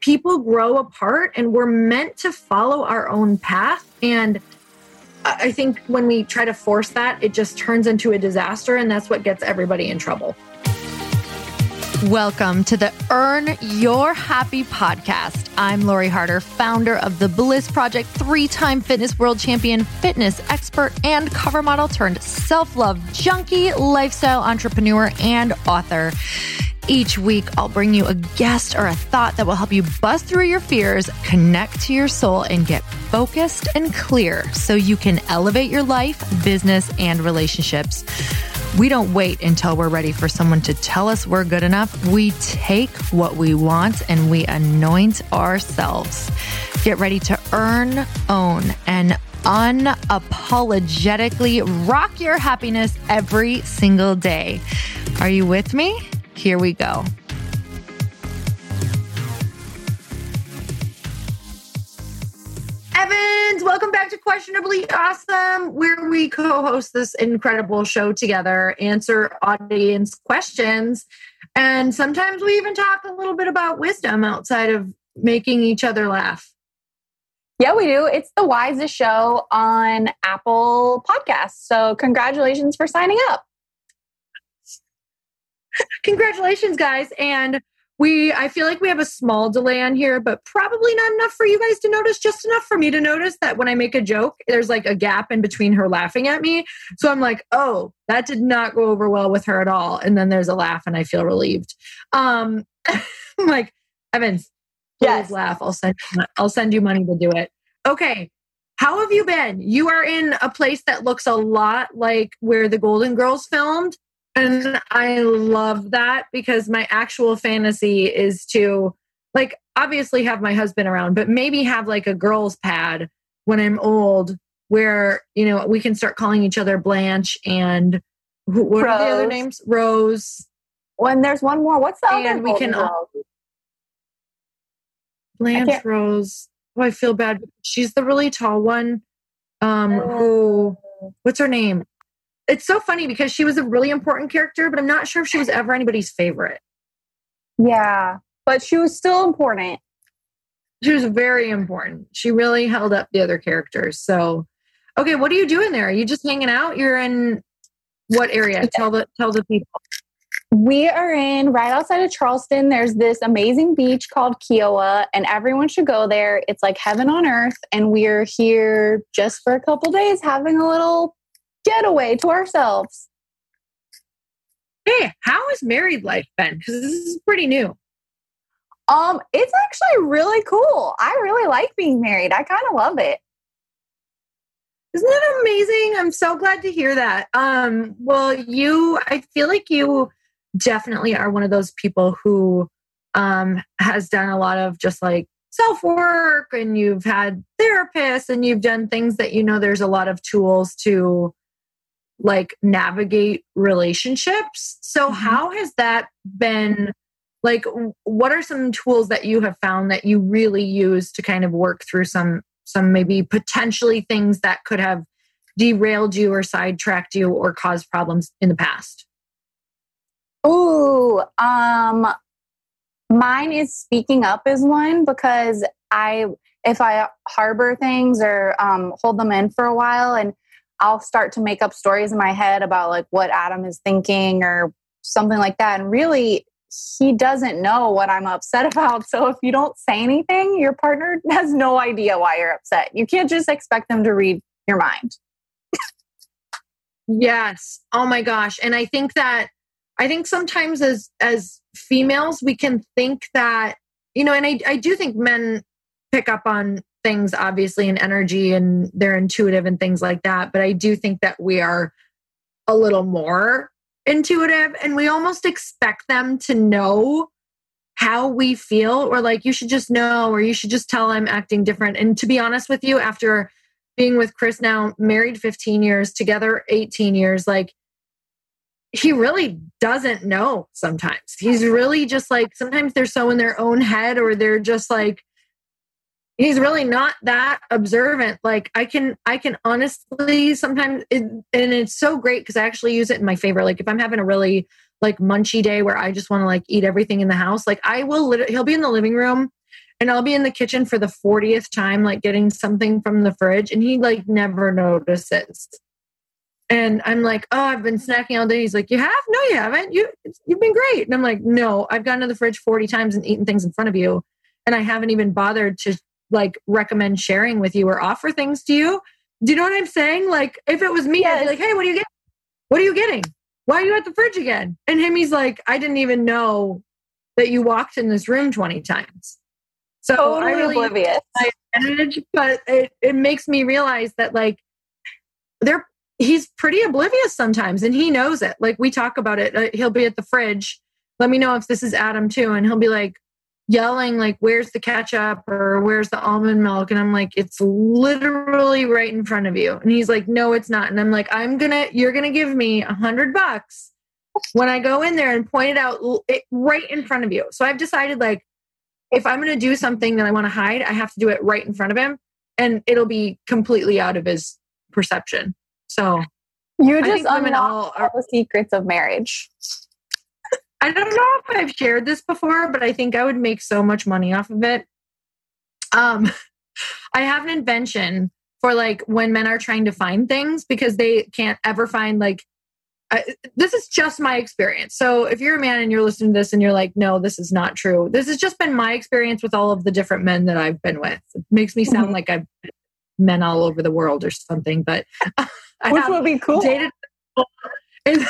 people grow apart and we're meant to follow our own path. And I think when we try to force that, it just turns into a disaster. And that's what gets everybody in trouble. Welcome to the Earn Your Happy podcast. I'm Lori Harder, founder of The Bliss Project, 3-time fitness world champion, fitness expert, and cover model turned self-love junkie, lifestyle entrepreneur, and author. Each week, I'll bring you a guest or a thought that will help you bust through your fears, connect to your soul, and get focused and clear so you can elevate your life, business, and relationships. We don't wait until we're ready for someone to tell us we're good enough. We take what we want and we anoint ourselves. Get ready to earn, own, and unapologetically rock your happiness every single day. Are you with me? Here we go. Evans, welcome back to Questionably Awesome, where we co-host this incredible show together, answer audience questions, and sometimes we even talk a little bit about wisdom outside of making each other laugh. Yeah, we do. It's the wisest show on Apple Podcasts. So congratulations for signing up. Congratulations, guys. And I feel like we have a small delay on here, but probably not enough for you guys to notice, just enough for me to notice that when I make a joke, there's like a gap in between her laughing at me. So I'm like, oh, that did not go over well with her at all. And then there's a laugh and I feel relieved. I'm like, Evans, please yes. Laugh. I'll send you money to do it. Okay. How have you been? You are in a place that looks a lot like where the Golden Girls filmed. And I love that because my actual fantasy is to, like, obviously have my husband around, but maybe have like a girls' pad when I'm old where, you know, we can start calling each other Blanche and what are the other names? Rose. When there's one more, what's the other? And we can Blanche, Rose. Oh, I feel bad. She's the really tall one. What's her name? It's so funny because she was a really important character, but I'm not sure if she was ever anybody's favorite. Yeah, but she was still important. She was very important. She really held up the other characters. So, okay, what are you doing there? Are you just hanging out? You're in what area? Tell the people. We are in right outside of Charleston. There's this amazing beach called Kiowa, and everyone should go there. It's like heaven on earth, and we're here just for a couple days having a little getaway to ourselves. Hey, how has married life been? Because this is pretty new. It's actually really cool. I really like being married. I kind of love it. Isn't that amazing? I'm so glad to hear that. Well, I feel like you definitely are one of those people who has done a lot of just like self-work, and you've had therapists and you've done things that, you know, there's a lot of tools to like navigate relationships. So how has that been? Like, what are some tools that you have found that you really use to kind of work through some maybe potentially things that could have derailed you or sidetracked you or caused problems in the past? Ooh, mine is speaking up is one, because if I harbor things or hold them in for a while, and I'll start to make up stories in my head about like what Adam is thinking or something like that. And really, he doesn't know what I'm upset about. So if you don't say anything, your partner has no idea why you're upset. You can't just expect them to read your mind. Yes. Oh my gosh. And I think sometimes as females, we can think that, you know, and I do think men pick up on things obviously and energy, and they're intuitive and things like that. But I do think that we are a little more intuitive, and we almost expect them to know how we feel, or like, you should just know, or you should just tell I'm acting different. And to be honest with you, after being with Chris now, married 15 years, together 18 years, like, he really doesn't know sometimes. He's really just like, sometimes they're so in their own head, or they're just like, he's really not that observant. Like I can honestly sometimes, and it's so great because I actually use it in my favor. Like if I'm having a really like munchy day where I just want to like eat everything in the house, like I will he'll be in the living room and I'll be in the kitchen for the 40th time, like getting something from the fridge, and he like never notices. And I'm like, oh, I've been snacking all day. He's like, you have? No, you haven't. You've been great. And I'm like, no, I've gone to the fridge 40 times and eaten things in front of you. And I haven't even bothered to like recommend sharing with you or offer things to you. Do you know what I'm saying? Like if it was me, yes. I'd be like, hey, what are you getting? What are you getting? Why are you at the fridge again? And he's like, I didn't even know that you walked in this room 20 times. So totally I really oblivious. My advantage, but it makes me realize that like he's pretty oblivious sometimes, and he knows it. Like we talk about it. He'll be at the fridge. Let me know if this is Adam too. And he'll be like yelling, like, where's the ketchup or where's the almond milk? And I'm like, it's literally right in front of you. And he's like, no, it's not. And I'm like, you're going to give me $100 when I go in there and point it out right in front of you. So I've decided like, if I'm going to do something that I want to hide, I have to do it right in front of him, and it'll be completely out of his perception. So you just unlock all the secrets of marriage. I don't know if I've shared this before, but I think I would make so much money off of it. I have an invention for like when men are trying to find things because they can't ever find like, this is just my experience. So if you're a man and you're listening to this and you're like, no, this is not true. This has just been my experience with all of the different men that I've been with. It makes me sound like I've been men all over the world or something, but which would be cool. Dated, which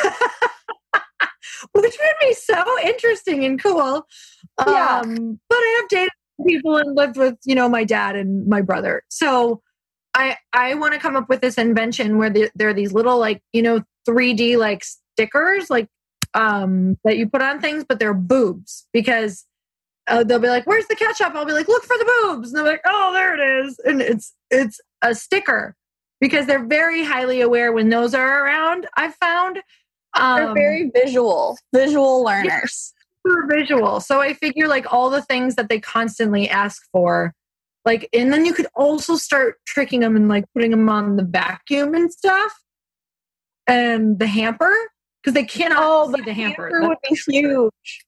would be so interesting and cool. Yeah. But I have dated people and lived with, my dad and my brother. So I want to come up with this invention where there are these little 3D like stickers like that you put on things, but they're boobs because they'll be like, where's the ketchup? I'll be like, look for the boobs. And they're like, oh, there it is. And it's a sticker because they're very highly aware when those are around, I've found. They're very visual learners. Super visual. So I figure like all the things that they constantly ask for, like, and then you could also start tricking them and like putting them on the vacuum and stuff and the hamper because they cannot see the hamper. That would be huge.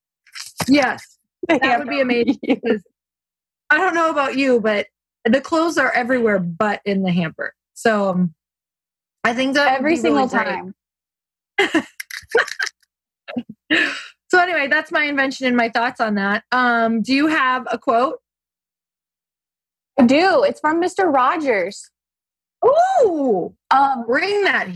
Yes. That would be amazing. Because I don't know about you, but the clothes are everywhere but in the hamper. So I think that every single time. So anyway, that's my invention and my thoughts on that. Do you have a quote? I do. It's from Mr. Rogers. Ooh, bring that.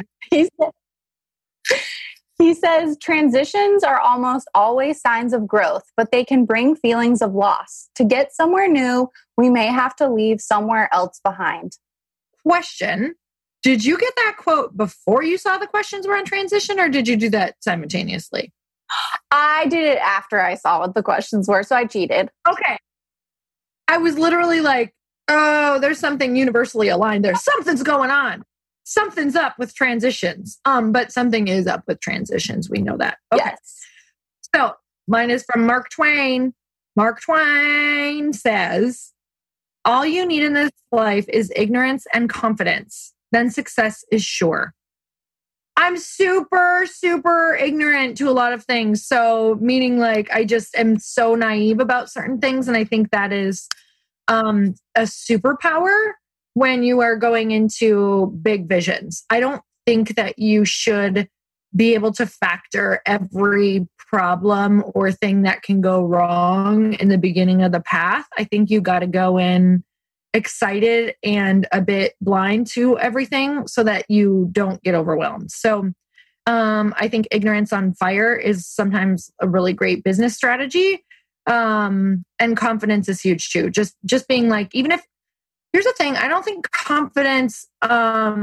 He says, transitions are almost always signs of growth, but they can bring feelings of loss. To get somewhere new, we may have to leave somewhere else behind. Question. Did you get that quote before you saw the questions were on transition, or did you do that simultaneously? I did it after I saw what the questions were, so I cheated. Okay. I was literally like, oh, there's something universally aligned there. Something's going on. Something's up with transitions. But something is up with transitions. We know that. Okay. Yes. So mine is from Mark Twain. Mark Twain says, all you need in this life is ignorance and confidence. Then success is sure. I'm super, super ignorant to a lot of things. So meaning like I just am so naive about certain things. And I think that is a superpower when you are going into big visions. I don't think that you should be able to factor every problem or thing that can go wrong in the beginning of the path. I think you got to go in excited and a bit blind to everything so that you don't get overwhelmed. So I think ignorance on fire is sometimes a really great business strategy. And confidence is huge too. Just being like, even if, here's the thing, I don't think confidence, I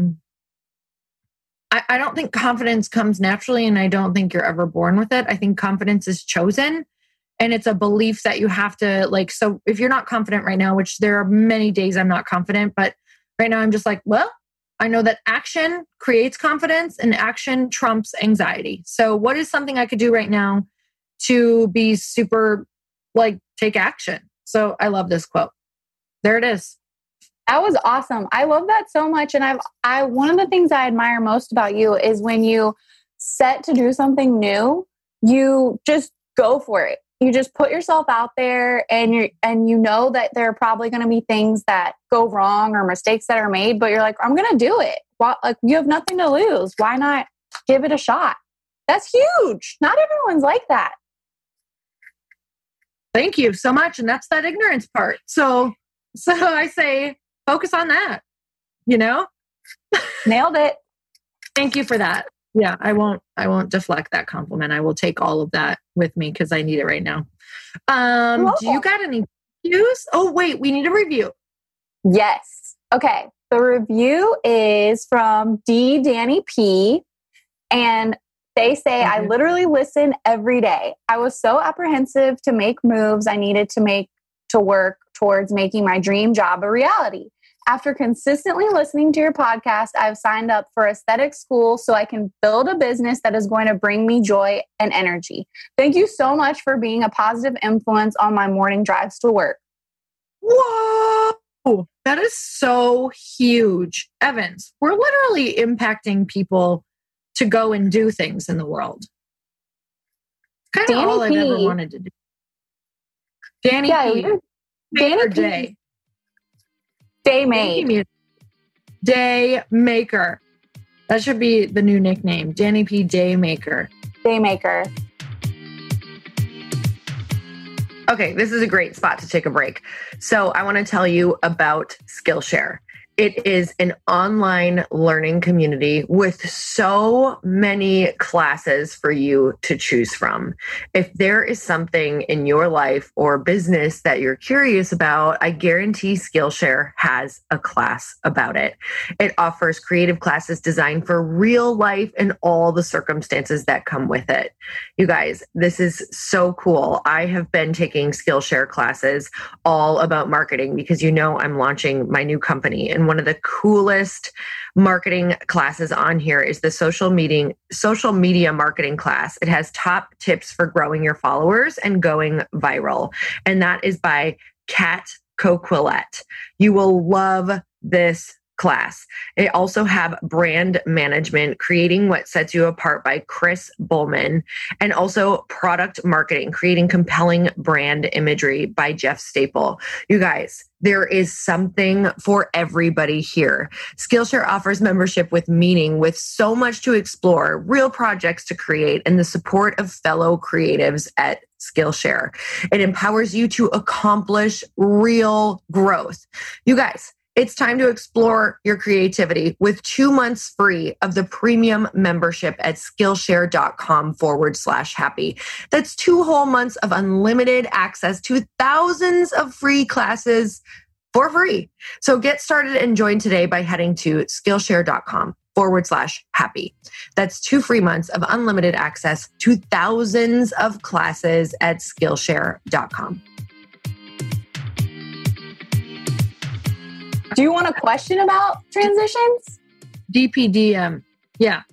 don't think confidence comes naturally, and I don't think you're ever born with it. I think confidence is chosen. And it's a belief that you have to so if you're not confident right now, which there are many days I'm not confident, but right now I'm just like, well, I know that action creates confidence and action trumps anxiety. So what is something I could do right now to be super, take action? So I love this quote. There it is. That was awesome. I love that so much. And I one of the things I admire most about you is when you set to do something new, you just go for it. you just put yourself out there, and you know that there are probably going to be things that go wrong or mistakes that are made, but you're like, I'm going to do it. Well, like, you have nothing to lose. Why not give it a shot? That's huge. Not everyone's like that. Thank you so much. And that's that ignorance part. So I say, focus on that, Nailed it. Thank you for that. Yeah, I won't deflect that compliment. I will take all of that with me because I need it right now. Do you got any reviews? Oh, wait, we need a review. Yes. Okay. The review is from D. Danny P. And they say, I literally listen every day. I was so apprehensive to make moves I needed to make to work towards making my dream job a reality. After consistently listening to your podcast, I've signed up for aesthetic school so I can build a business that is going to bring me joy and energy. Thank you so much for being a positive influence on my morning drives to work. Whoa! That is so huge. Evans, we're literally impacting people to go and do things in the world. Kind of all I've ever wanted to do. Danny P. Danny P. Day. Day Made. Day Maker. That should be the new nickname. Danny P. Day Maker. Day Maker. Okay, this is a great spot to take a break. So I want to tell you about Skillshare. It is an online learning community with so many classes for you to choose from. If there is something in your life or business that you're curious about, I guarantee Skillshare has a class about it. It offers creative classes designed for real life and all the circumstances that come with it. You guys, this is so cool. I have been taking Skillshare classes all about marketing because I'm launching my new company, and one of the coolest marketing classes on here is the social media marketing class. It has top tips for growing your followers and going viral. And that is by Kat Coquillette. You will love this class. They also have brand management, creating what sets you apart by Chris Bullman, and also product marketing, creating compelling brand imagery by Jeff Staple. You guys, there is something for everybody here. Skillshare offers membership with meaning, with so much to explore, real projects to create, and the support of fellow creatives at Skillshare. It empowers you to accomplish real growth. You guys, it's time to explore your creativity with 2 months free of the premium membership at Skillshare.com/happy. That's 2 whole months of unlimited access to thousands of free classes for free. So get started and join today by heading to Skillshare.com/happy. That's 2 free months of unlimited access to thousands of classes at Skillshare.com. Do you want a question about transitions? DPDM. Yeah.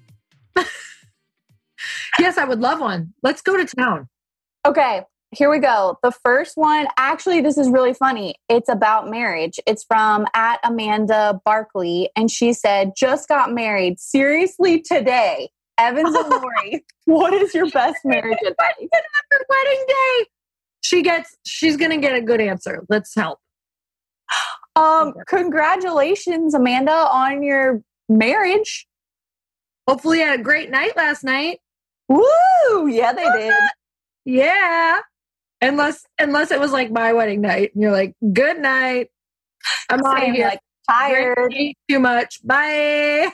Yes, I would love one. Let's go to town. Okay, here we go. The first one, actually, this is really funny. It's about marriage. It's from @Amanda Barkley. And she said, just got married. Seriously, today. Evans and Lori, what is your best marriage advice? Her wedding day. She's going to get a good answer. Let's help. Congratulations, Amanda, on your marriage. Hopefully you had a great night last night. Woo! Yeah, they did. Yeah. Unless it was like my wedding night and you're like, good night. I'm out of here. Like, tired. Too much. Bye.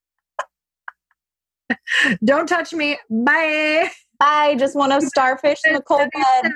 Don't touch me. Bye. I just want to starfish in the cold blood.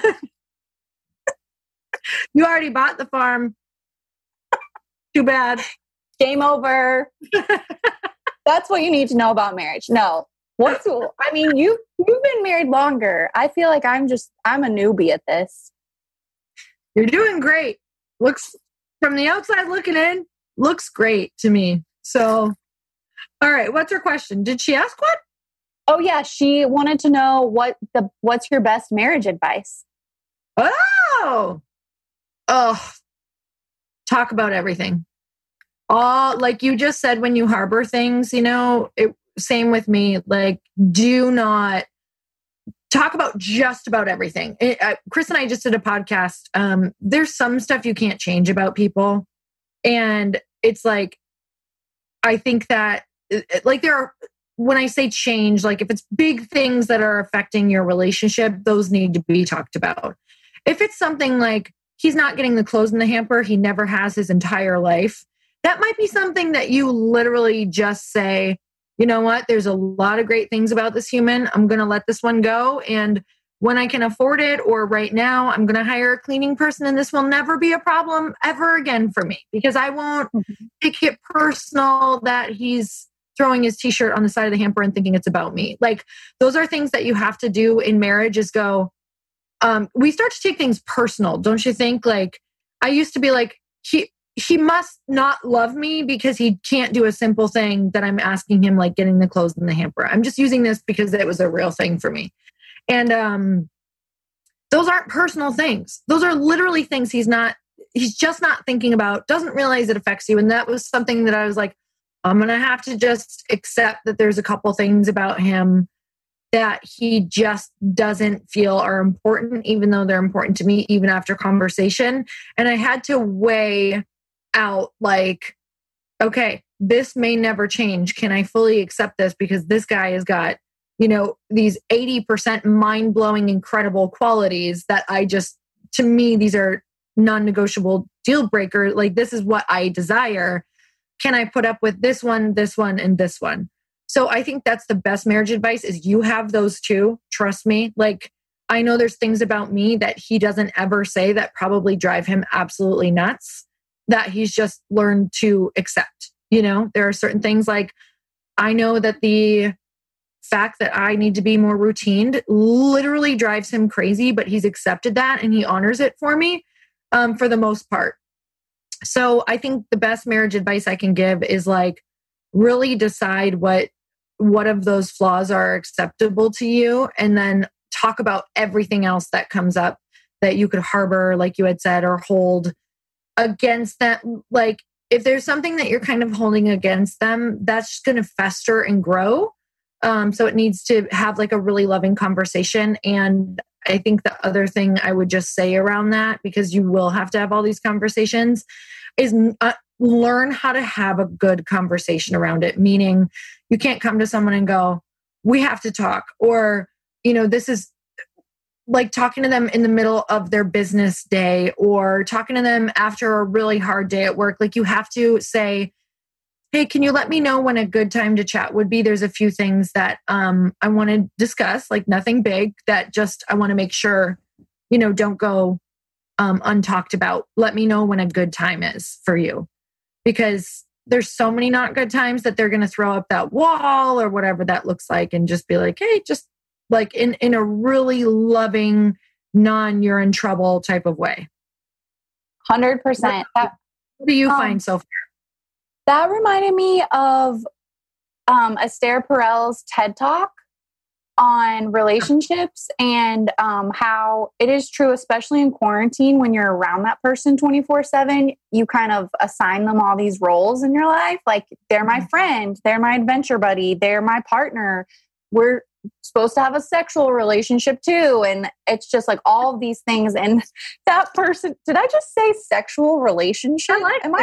You already bought the farm. Too bad. Game over. That's what you need to know about marriage. No. You've been married longer. I feel like I'm a newbie at this. You're doing great. Looks from the outside looking in, looks great to me. So, all right. What's her question? Did she ask what? Oh yeah. She wanted to know what's your best marriage advice? Oh, talk about everything. Like you just said, when you harbor things, same with me. Like, do not talk about just about everything. Chris and I just did a podcast. There's some stuff you can't change about people. And it's like, I think that like when I say change, like if it's big things that are affecting your relationship, those need to be talked about. If it's something like he's not getting the clothes in the hamper, he never has his entire life, that might be something that you literally just say, you know what, there's a lot of great things about this human. I'm going to let this one go. And when I can afford it, or right now, I'm going to hire a cleaning person, and this will never be a problem ever again for me, because I won't take it personal that he's throwing his t-shirt on the side of the hamper and thinking it's about me. Like, those are things that you have to do in marriage, is go, we start to take things personal. Don't you think? Like, I used to be like, he must not love me because he can't do a simple thing that I'm asking him, like getting the clothes in the hamper. I'm just using this because it was a real thing for me. And those aren't personal things. Those are literally things he's just not thinking about, doesn't realize it affects you. And that was something that I was like, I'm going to have to just accept that there's a couple things about him that he just doesn't feel are important, even though they're important to me, even after conversation. And I had to weigh out like, okay, this may never change. Can I fully accept this? Because this guy has got, these 80% mind-blowing, incredible qualities that to me, these are non-negotiable deal breaker. Like, this is what I desire. Can I put up with this one, and this one? So I think that's the best marriage advice, is you have those two. Trust me. Like, I know there's things about me that he doesn't ever say that probably drive him absolutely nuts, that he's just learned to accept. There are certain things, like, I know that the fact that I need to be more routine literally drives him crazy, but he's accepted that and he honors it for me, for the most part. So I think the best marriage advice I can give is, like, really decide what of those flaws are acceptable to you, and then talk about everything else that comes up that you could harbor, like you had said, or hold against that. Like, if there's something that you're kind of holding against them, that's just going to fester and grow. So it needs to have like a really loving conversation. And I think the other thing I would just say around that, because you will have to have all these conversations, is learn how to have a good conversation around it. Meaning, you can't come to someone and go, we have to talk. Or, this is like talking to them in the middle of their business day, or talking to them after a really hard day at work. Like, you have to say, hey, can you let me know when a good time to chat would be? There's a few things that I want to discuss, like nothing big, that just I want to make sure, don't go untalked about. Let me know when a good time is for you. Because there's so many not good times that they're going to throw up that wall or whatever that looks like, and just be like, hey, just like in a really loving, you're in trouble type of way. 100%. What do you find so far? That reminded me of Esther Perel's TED Talk on relationships, and how it is true, especially in quarantine, when you're around that person 24/7, you kind of assign them all these roles in your life. Like, they're my friend, they're my adventure buddy, they're my partner. We're supposed to have a sexual relationship too. And it's just like all of these things. And that person, did I just say sexual relationship?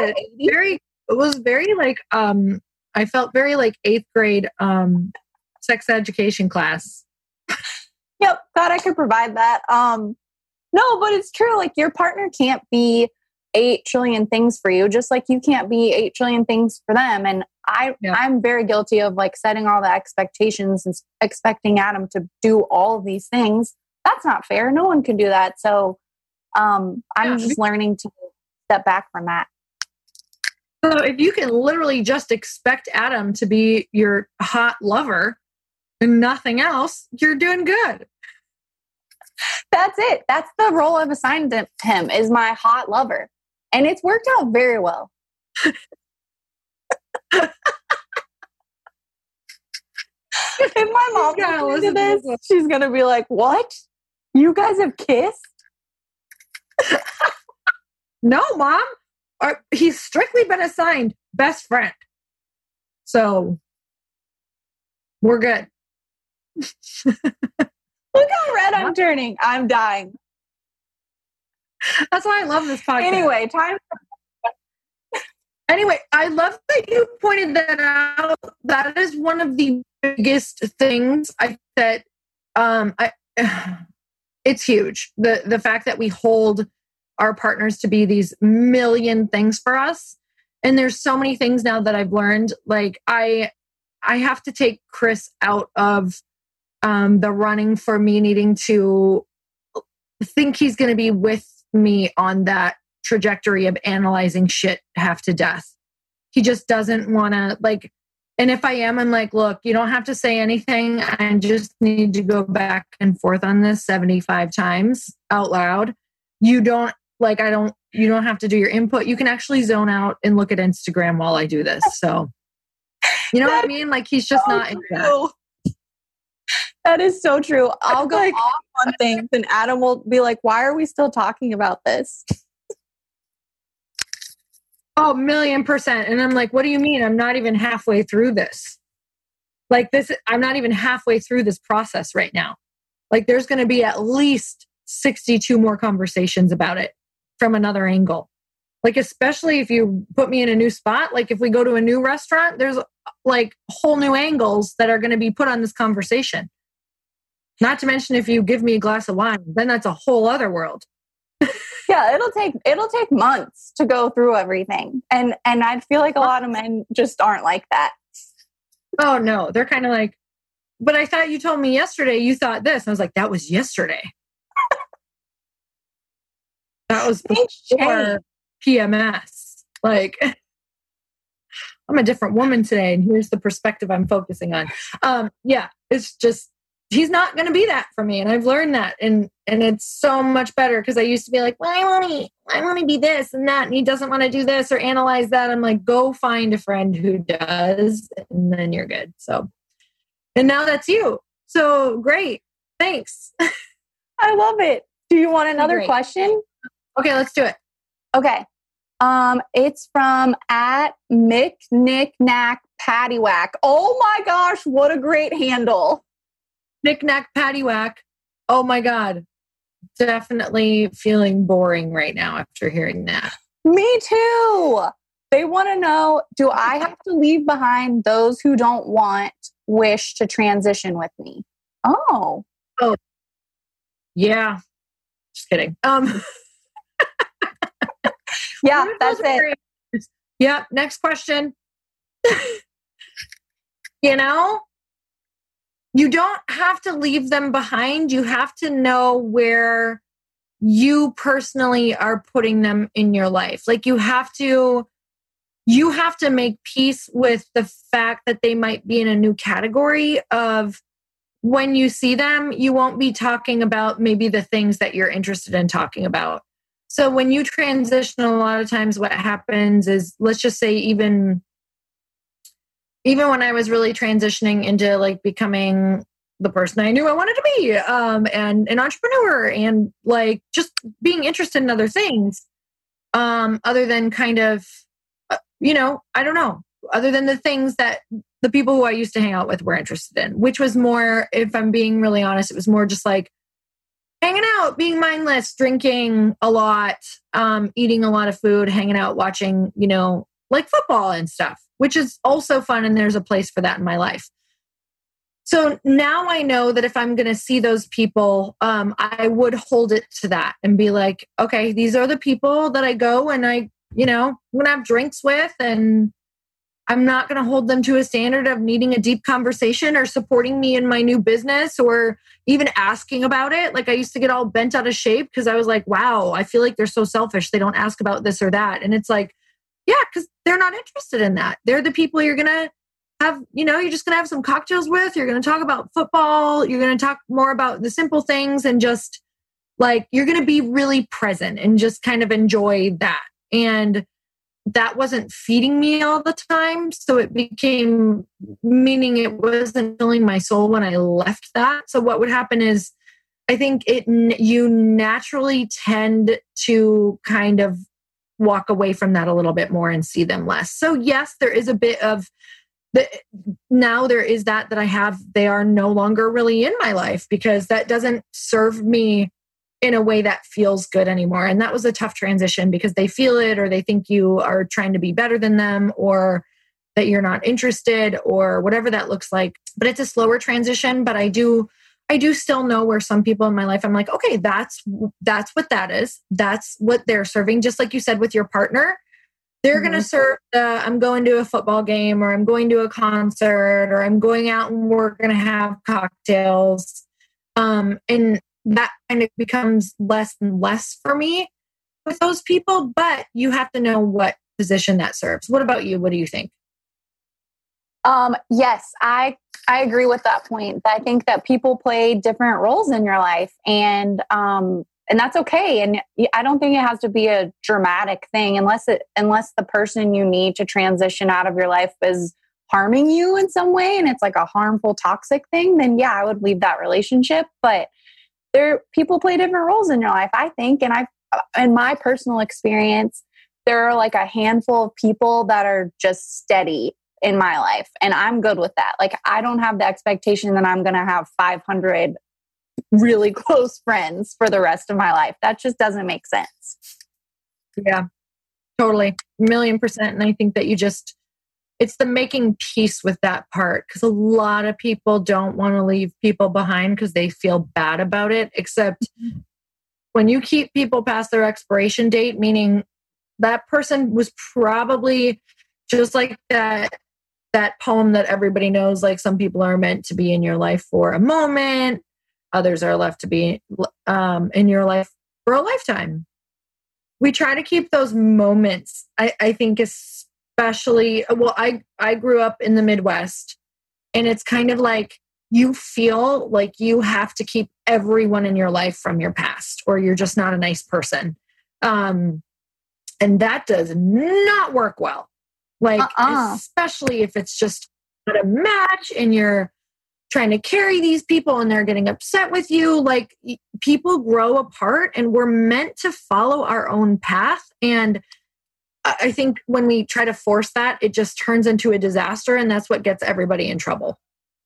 It was very like, I felt very like 8th grade sex education class. Yep. Thought I could provide that. No, but it's true. Like, your partner can't be 8 trillion things for you, just like you can't be 8 trillion things for them. And I'm very guilty of like setting all the expectations and expecting Adam to do all of these things. That's not fair. No one can do that. So I'm just learning to step back from that. So if you can literally just expect Adam to be your hot lover and nothing else, you're doing good. That's it. That's the role I've assigned to him, is my hot lover. And it's worked out very well. If my mom listens to this, she's going to be like, what? You guys have kissed? No, Mom. He's strictly been assigned best friend. So we're good. Look how red I'm turning. I'm dying. That's why I love this podcast. Anyway, I love that you pointed that out. That is one of the biggest things it's huge. The fact that we hold our partners to be these million things for us. And there's so many things now that I've learned. Like I have to take Chris out of the running for me needing to think he's going to be with me on that trajectory of analyzing shit half to death. He just doesn't want to and if I am, I'm like, look, you don't have to say anything. I just need to go back and forth on this 75 times out loud. You don't have to do your input. You can actually zone out and look at Instagram while I do this. So, you know what I mean? Like he's just so not into that. That is so true. I'll go off on things and Adam will be like, why are we still talking about this? Oh, 1,000,000%. And I'm like, what do you mean? I'm not even halfway through this. I'm not even halfway through this process right now. Like there's going to be at least 62 more conversations about it from another angle. Like, especially if you put me in a new spot, like if we go to a new restaurant, there's like whole new angles that are going to be put on this conversation. Not to mention if you give me a glass of wine, then that's a whole other world. Yeah, it'll take months to go through everything. And I feel like a lot of men just aren't like that. Oh no, they're kind of like, but I thought you told me yesterday you thought this. And I was like, that was yesterday. That was before PMS. Like, I'm a different woman today, and here's the perspective I'm focusing on. Yeah, it's just, he's not going to be that for me. And I've learned that. And it's so much better because I used to be like, well, I want to be this and that. And he doesn't want to do this or analyze that. I'm like, go find a friend who does. And then you're good. So, and now that's you. So great. Thanks. I love it. Do you want another question? Okay, let's do it. Okay. It's from @MickNickNackPaddywhack. Oh my gosh, what a great handle. Knick-knack, paddywhack. Oh my God. Definitely feeling boring right now after hearing that. Me too. They want to know, do I have to leave behind those who don't wish to transition with me? Oh. Yeah. Just kidding. Yeah, that's it. Yeah. Next question. You know, you don't have to leave them behind. You have to know where you personally are putting them in your life. Like you have to make peace with the fact that they might be in a new category of when you see them, you won't be talking about maybe the things that you're interested in talking about. So when you transition, a lot of times what happens is, let's just say even when I was really transitioning into like becoming the person I knew I wanted to be, and an entrepreneur and like just being interested in other things, other than kind of, I don't know, other than the things that the people who I used to hang out with were interested in, which was more, if I'm being really honest, it was more just like hanging out, being mindless, drinking a lot, eating a lot of food, hanging out, watching, like football and stuff, which is also fun. And there's a place for that in my life. So now I know that if I'm going to see those people, I would hold it to that and be like, okay, these are the people that I go and I'm going to have drinks with, and I'm not going to hold them to a standard of needing a deep conversation or supporting me in my new business or even asking about it. Like I used to get all bent out of shape because I was like, wow, I feel like they're so selfish. They don't ask about this or that. And it's like, yeah, because they're not interested in that. They're the people you're going to have, you're just going to have some cocktails with. You're going to talk about football. You're going to talk more about the simple things and just like, you're going to be really present and just kind of enjoy that. And that wasn't feeding me all the time. So it became, meaning it wasn't filling my soul when I left that. So what would happen is, I think you naturally tend to kind of walk away from that a little bit more and see them less. So yes, there is a bit of now there is that I have, they are no longer really in my life because that doesn't serve me in a way that feels good anymore. And that was a tough transition because they feel it, or they think you are trying to be better than them, or that you're not interested, or whatever that looks like. But it's a slower transition. But I do still know where some people in my life, I'm like, okay, that's what that is. That's what they're serving. Just like you said with your partner, they're going to serve I'm going to a football game, or I'm going to a concert, or I'm going out and we're going to have cocktails. And that kind of becomes less and less for me with those people, but you have to know what position that serves. What about you? What do you think? Yes, I agree with that point. I think that people play different roles in your life, and that's okay. And I don't think it has to be a dramatic thing unless the person you need to transition out of your life is harming you in some way, and it's like a harmful, toxic thing. Then yeah, I would leave that relationship. But people play different roles in your life, I think. And in my personal experience, there are like a handful of people that are just steady in my life. And I'm good with that. Like, I don't have the expectation that I'm going to have 500 really close friends for the rest of my life. That just doesn't make sense. Yeah, totally. 1,000,000%. And I think that it's the making peace with that part, because a lot of people don't want to leave people behind because they feel bad about it. Except when you keep people past their expiration date, meaning that person was probably just like that poem that everybody knows, like some people are meant to be in your life for a moment, others are left to be in your life for a lifetime. We try to keep those moments. I think especially, well, I grew up in the Midwest, and it's kind of like you feel like you have to keep everyone in your life from your past, or you're just not a nice person. And that does not work well. Like, especially if it's just not a match and you're trying to carry these people and they're getting upset with you. Like, people grow apart, and we're meant to follow our own path. And I think when we try to force that, it just turns into a disaster, and that's what gets everybody in trouble.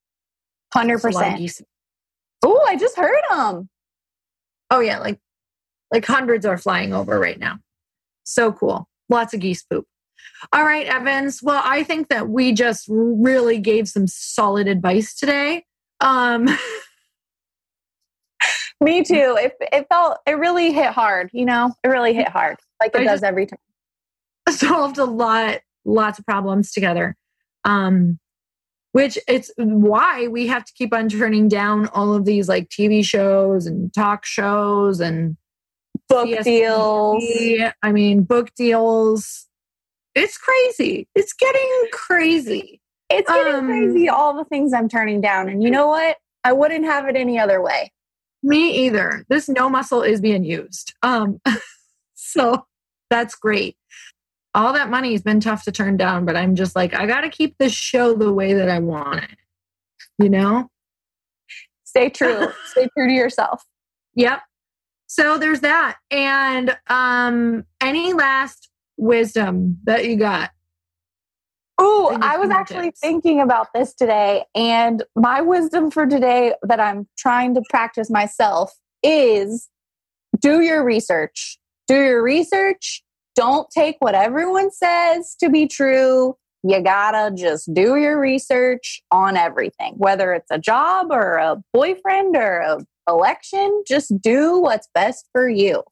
100%. Oh, I just heard them. Oh yeah, like hundreds are flying over right now. So cool. Lots of geese poop. All right, Evans. Well, I think that we just really gave some solid advice today. Me too. It really hit hard, it really hit hard, like it does every time. Solved lots of problems together. Which it's why we have to keep on turning down all of these like TV shows and talk shows and book deals. I mean, book deals. It's crazy. It's getting crazy. It's getting crazy. All the things I'm turning down. And you know what? I wouldn't have it any other way. Me either. This no muscle is being used. So that's great. All that money has been tough to turn down, but I'm just like, I got to keep this show the way that I want it. Stay true. Stay true to yourself. Yep. So there's that. And any last wisdom that you got? Oh, I was actually thinking about this today, and my wisdom for today that I'm trying to practice myself is do your research. Do your research. Don't take what everyone says to be true. You gotta just do your research on everything, whether it's a job or a boyfriend or an election. Just do what's best for you.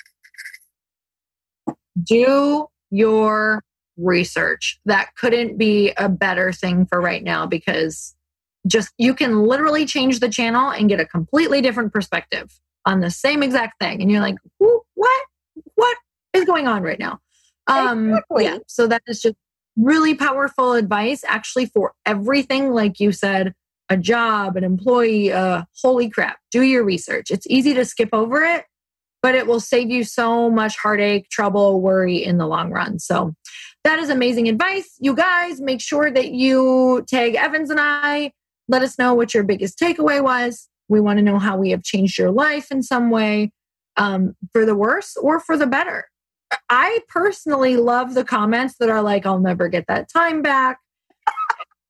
Do your research. That couldn't be a better thing for right now, because you can literally change the channel and get a completely different perspective on the same exact thing. And you're like, what is going on right now? Exactly. Yeah. So that is just really powerful advice, actually, for everything. Like you said, a job, an employee, holy crap, do your research. It's easy to skip over it, but it will save you so much heartache, trouble, worry in the long run. So that is amazing advice. You guys, make sure that you tag Evans and I. Let us know what your biggest takeaway was. We want to know how we have changed your life in some way, for the worse or for the better. I personally love the comments that are like, I'll never get that time back.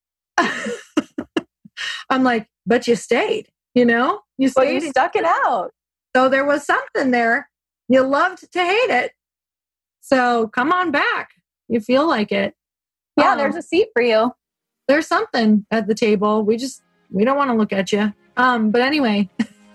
I'm like, but you stayed, you know, you stayed. Well, you stuck it out. So there was something there. You loved to hate it. So come on back. You feel like it. Yeah, there's a seat for you. There's something at the table. We don't want to look at you. But anyway,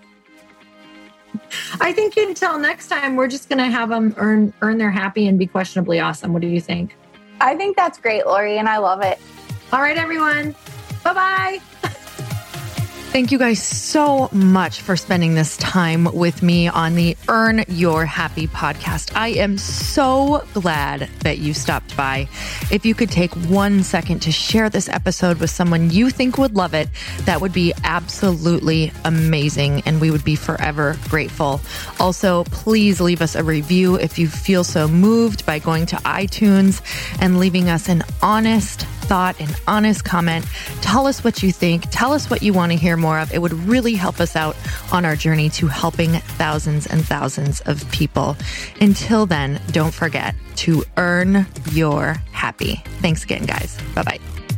I think until next time, we're just going to have them earn their happy and be questionably awesome. What do you think? I think that's great, Lori, and I love it. All right, everyone. Bye-bye. Thank you guys so much for spending this time with me on the Earn Your Happy podcast. I am so glad that you stopped by. If you could take 1 second to share this episode with someone you think would love it, that would be absolutely amazing, and we would be forever grateful. Also, please leave us a review if you feel so moved by going to iTunes and leaving us an honest thought, an honest comment. Tell us what you think. Tell us what you want to hear more of. It would really help us out on our journey to helping thousands and thousands of people. Until then, don't forget to earn your happy. Thanks again, guys. Bye-bye.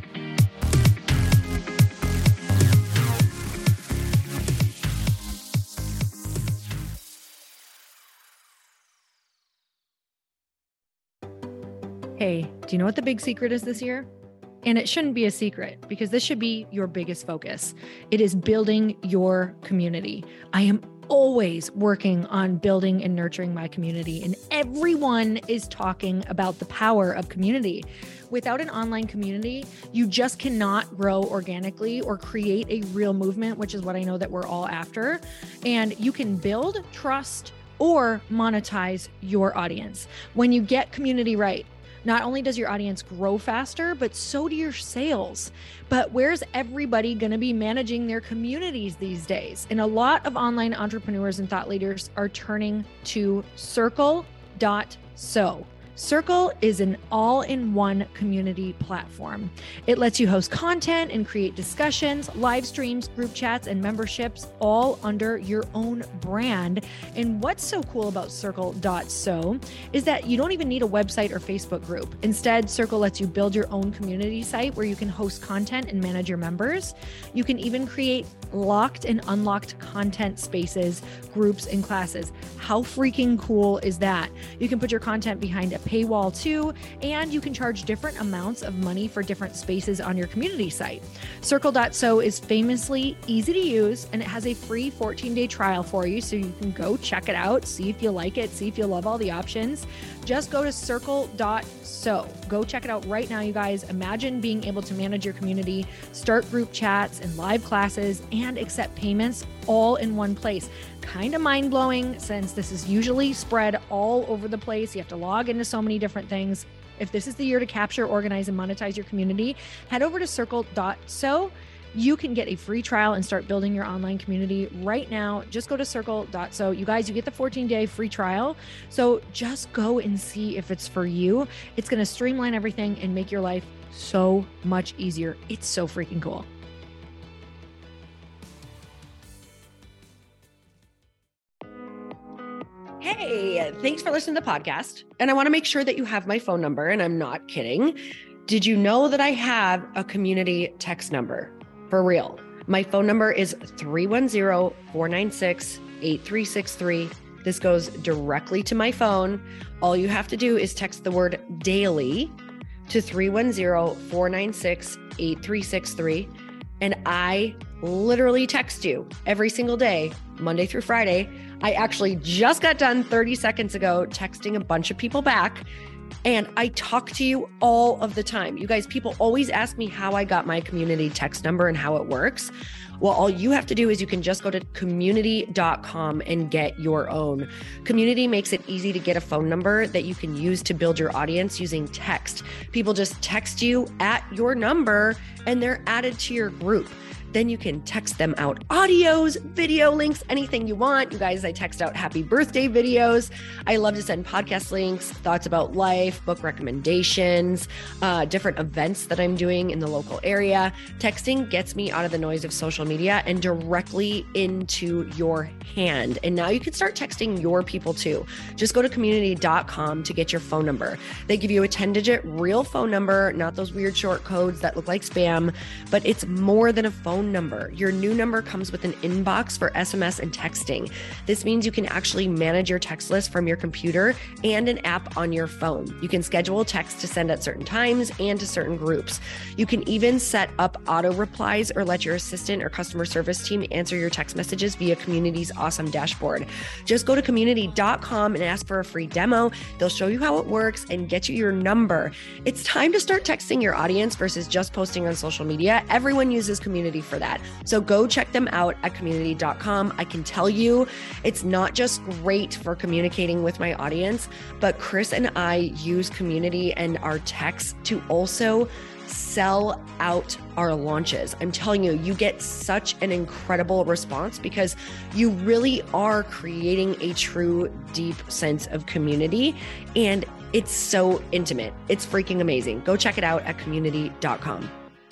Hey, do you know what the big secret is this year? And it shouldn't be a secret because this should be your biggest focus. It is building your community. I am always working on building and nurturing my community, and everyone is talking about the power of community. Without an online community, you just cannot grow organically or create a real movement, which is what I know that we're all after. And you can build trust or monetize your audience. When you get community right, not only does your audience grow faster, but so do your sales. But where's everybody going to be managing their communities these days? And a lot of online entrepreneurs and thought leaders are turning to Circle.so. Circle is an all-in-one community platform. It lets you host content and create discussions, live streams, group chats, and memberships all under your own brand. And what's so cool about Circle.so is that you don't even need a website or Facebook group. Instead, Circle lets you build your own community site where you can host content and manage your members. You can even create locked and unlocked content spaces, groups, and classes. How freaking cool is that? You can put your content behind a paywall too, and you can charge different amounts of money for different spaces on your community site. Circle.so is famously easy to use, and it has a free 14-day trial for you, so you can go check it out, see if you like it, see if you love all the options. Just go to Circle.so. Go check it out right now, you guys. Imagine being able to manage your community, start group chats and live classes, and accept payments all in one place. Kind of mind-blowing since this is usually spread all over the place. You have to log into so many different things. If this is the year to capture, organize, and monetize your community, head over to Circle.so. You can get a free trial and start building your online community right now. Just go to Circle.so. You guys, you get the 14-day free trial. So just go and see if it's for you. It's going to streamline everything and make your life so much easier. It's so freaking cool. Hey, thanks for listening to the podcast. And I want to make sure that you have my phone number, and I'm not kidding. Did you know that I have a community text number? For real. My phone number is 310-496-8363. This goes directly to my phone. All you have to do is text the word daily to 310-496-8363. And I literally text you every single day, Monday through Friday. I actually just got done 30 seconds ago texting a bunch of people back, and I talk to you all of the time. You guys, people always ask me how I got my community text number and how it works. Well, all you have to do is you can just go to community.com and get your own. Community makes it easy to get a phone number that you can use to build your audience using text. People just text you at your number and they're added to your group. Then you can text them out audios, video links, anything you want. You guys, I text out happy birthday videos. I love to send podcast links, thoughts about life, book recommendations, different events that I'm doing in the local area. Texting gets me out of the noise of social media and directly into your hand. And now you can start texting your people too. Just go to community.com to get your phone number. They give you a 10-digit real phone number, not those weird short codes that look like spam, but it's more than a phone phone number. Your new number comes with an inbox for SMS and texting. This means you can actually manage your text list from your computer and an app on your phone. You can schedule texts to send at certain times and to certain groups. You can even set up auto replies or let your assistant or customer service team answer your text messages via Community's awesome dashboard. Just go to community.com and ask for a free demo. They'll show you how it works and get you your number. It's time to start texting your audience versus just posting on social media. Everyone uses Community for that. So go check them out at community.com. I can tell you it's not just great for communicating with my audience, but Chris and I use Community and our texts to also sell out our launches. I'm telling you, you get such an incredible response because you really are creating a true, deep sense of community. And it's so intimate. It's freaking amazing. Go check it out at community.com.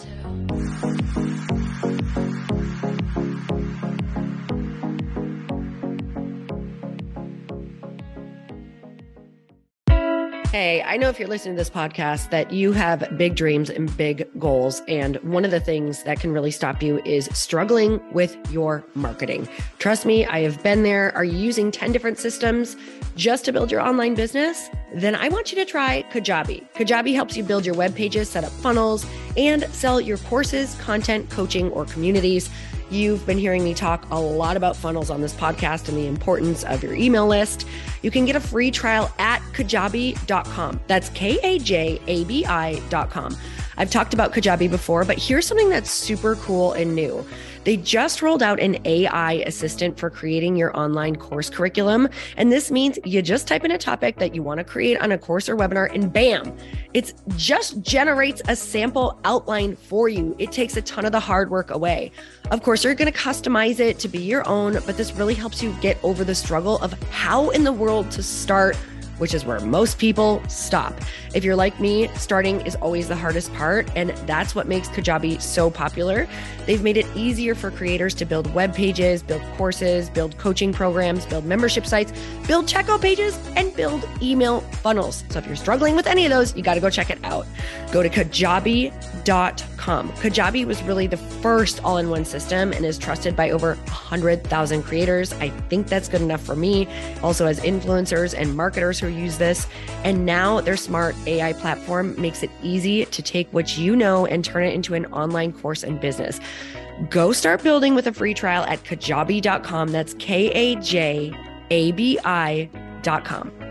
Hey, I know if you're listening to this podcast that you have big dreams and big goals. And one of the things that can really stop you is struggling with your marketing. Trust me, I have been there. Are you using 10 different systems just to build your online business? Then I want you to try Kajabi. Kajabi helps you build your web pages, set up funnels, and sell your courses, content, coaching, or communities. You've been hearing me talk a lot about funnels on this podcast and the importance of your email list. You can get a free trial at kajabi.com. That's Kajabi.com. I've talked about Kajabi before, but here's something that's super cool and new. They just rolled out an AI assistant for creating your online course curriculum. And this means you just type in a topic that you want to create on a course or webinar and bam, it just generates a sample outline for you. It takes a ton of the hard work away. Of course, you're going to customize it to be your own, but this really helps you get over the struggle of how in the world to start, which is where most people stop. If you're like me, starting is always the hardest part, and that's what makes Kajabi so popular. They've made it easier for creators to build web pages, build courses, build coaching programs, build membership sites, build checkout pages, and build email funnels. So if you're struggling with any of those, you got to go check it out. Go to kajabi.com. Kajabi was really the first all-in-one system and is trusted by over 100,000 creators. I think that's good enough for me. Also, as influencers and marketers who use this. And now their smart AI platform makes it easy to take what you know and turn it into an online course and business. Go start building with a free trial at kajabi.com. That's Kajabi.com.